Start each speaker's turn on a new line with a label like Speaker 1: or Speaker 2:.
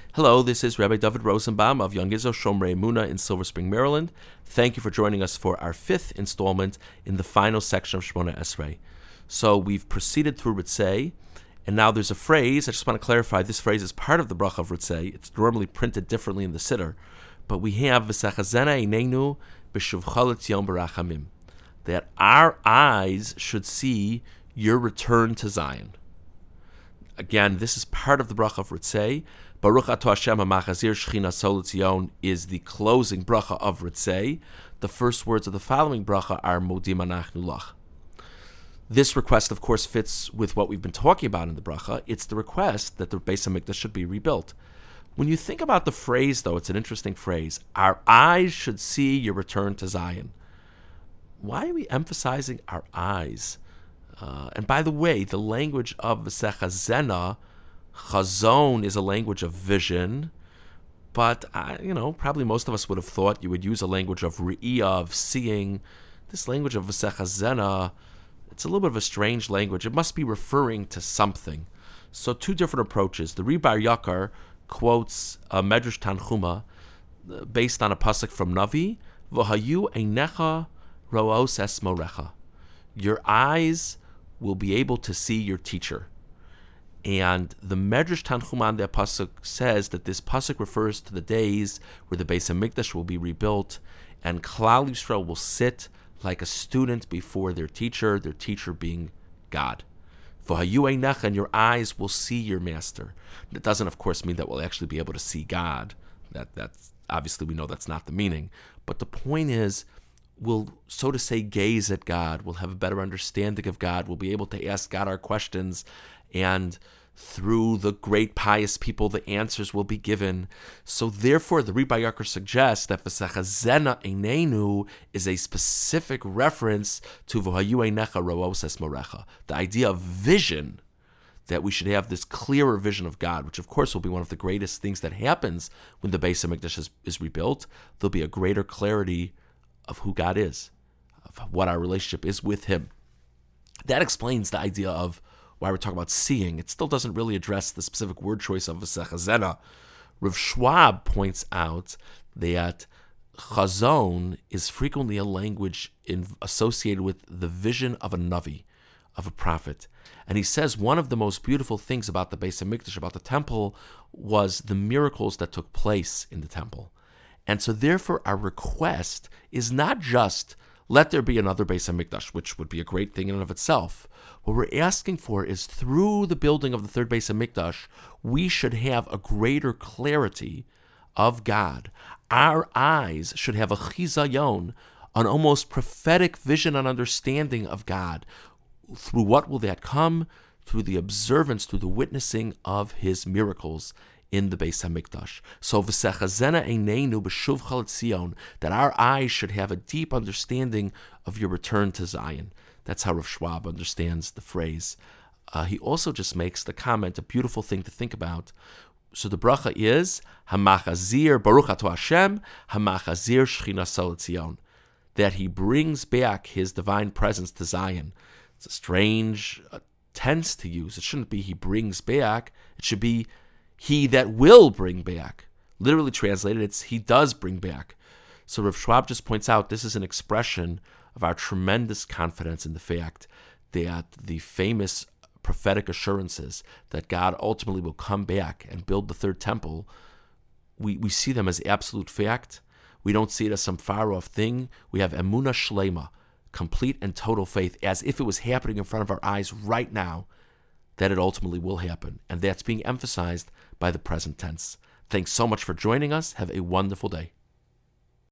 Speaker 1: Hello, this is Rabbi David Rosenbaum of Young Israel Shomrei Emunah in Silver Spring, Maryland. Thank you for joining us for our fifth installment in the final section of Shemona Esrei. So we've proceeded through Ritzei, and now there's a phrase. I just want to clarify, this phrase is part of the bracha of Ritzei. It's normally printed differently in the Siddur, but we have V'sechazena einenu b'shuvcha l'tzion b'rachamim, that our eyes should see your return to Zion. Again, this is part of the bracha of Ritzei. Baruch Ato Hashem HaMachazir Shechina Sol Tzion is the closing bracha of Ritzei. The first words of the following bracha are Modim Anachnu Lach. This request, of course, fits with what we've been talking about in the bracha. It's the request that the Beis HaMikdash should be rebuilt. When you think about the phrase, though, it's an interesting phrase. Our eyes should see your return to Zion. Why are we emphasizing our eyes? And by the way, the language of V'sechazena, Chazon, is a language of vision, but probably most of us would have thought you would use a language of Re'iyah, of seeing. This language of V'sechazena, it's a little bit of a strange language. It must be referring to something. So two different approaches. The Ri Bar Yakar quotes a Medrash Tanchuma based on a pasuk from Navi, V'hayu einecha ro'os es morecha. Your eyes will be able to see your teacher. And the Medrash Tanchuma on that pasuk says that this pasuk refers to the days where the Beis HaMikdash will be rebuilt, and Klal Yisrael will sit like a student before their teacher being God. V'hayu einecha, and your eyes will see your master. That doesn't, of course, mean that we'll actually be able to see God. That's obviously, we know that's not the meaning. But the point is, we'll, so to say, gaze at God. We'll have a better understanding of God. We'll be able to ask God our questions, and through the great pious people, the answers will be given. So therefore, the Ri Bar Yakar suggests that V'sechazena einenu is a specific reference to V'hayu einecha ro'os es morecha, the idea of vision, that we should have this clearer vision of God, which of course will be one of the greatest things that happens when the Beis HaMikdash is rebuilt. There'll be a greater clarity of who God is, of what our relationship is with Him. That explains the idea of why we're talking about seeing. It still doesn't really address the specific word choice of V'sechazena. Rav Schwab points out that Chazon is frequently a language associated with the vision of a Navi, of a prophet. And he says one of the most beautiful things about the Beis HaMikdash, about the temple, was the miracles that took place in the temple. And so therefore our request is not just let there be another Beis HaMikdash, which would be a great thing in and of itself. What we're asking for is through the building of the third Beis HaMikdash, we should have a greater clarity of God. Our eyes should have a chizayon, an almost prophetic vision and understanding of God. Through what will that come? Through the observance, through the witnessing of His miracles in the Beis HaMikdash. So V'sechazena einenu b'shuvcha l'tzion, that our eyes should have a deep understanding of your return to Zion. That's how Rav Schwab understands the phrase. He also just makes the comment, a beautiful thing to think about. So the bracha is Hamachazir Baruch Ato Hashem Hamachazir Shechina Sol Tzion, that He brings back His divine presence to Zion. It's a strange tense to use. It shouldn't be He brings back. It should be He that will bring back. Literally translated, it's He does bring back. So Rav Schwab just points out this is an expression of our tremendous confidence in the fact that the famous prophetic assurances that God ultimately will come back and build the third temple, we see them as absolute fact. We don't see it as some far-off thing. We have emunah shlema, complete and total faith, as if it was happening in front of our eyes right now, that it ultimately will happen. And that's being emphasized by the present tense. Thanks so much for joining us. Have a wonderful day.